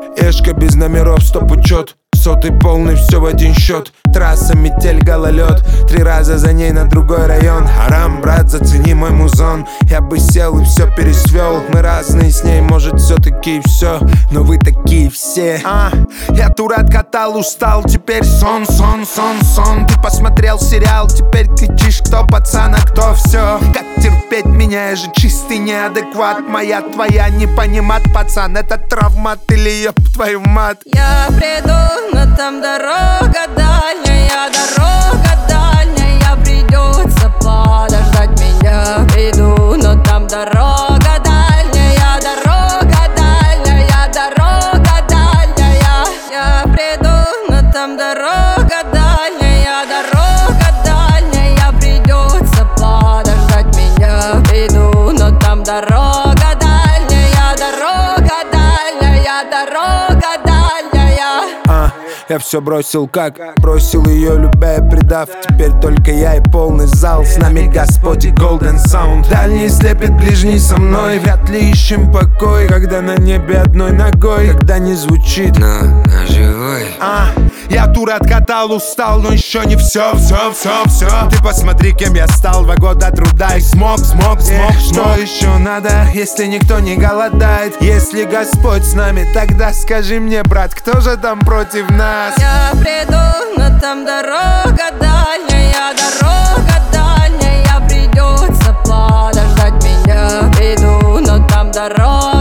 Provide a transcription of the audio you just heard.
Эшка без номеров, стоп-учет. Сотый полный, все в один счет. Трасса, метель, гололед. 3 раза за ней на другой район. Харам, брат, зацени мой музон. Я бы сел и все пересвел. Мы разные с ней, может все-таки и все. Но вы такие все. Я тур откатал, устал. Теперь сон, сон, сон, сон. Ты посмотрел сериал, теперь кричишь, кто пацан, а кто все. Как терпеть меня, я же чистый неадекват. Моя, твоя, не понимат, пацан. Это травмат или ёб твою мать. Я приду, но там дорога дальняя, придется подождать меня. Приду, но там дорога дальняя, Я приду, но там дорога дальняя, придется подождать меня. Приду, но там дорога дальняя, Я все бросил, как бросил ее, любя и предав. Теперь только я и полный зал. С нами Господь и Golden Sound. Дальний слепит, ближний со мной. Вряд ли ищем покой, когда на небе одной ногой. Когда не звучит, но живой. Я тур откатал, устал, но еще не все. Ты посмотри, кем я стал. 2 года труда и смог. Что еще надо, если никто не голодает? Если Господь с нами, тогда скажи мне, брат, кто же там против нас? Я приду, но там дорога дальняя, придется подождать меня. Приду, но там дорога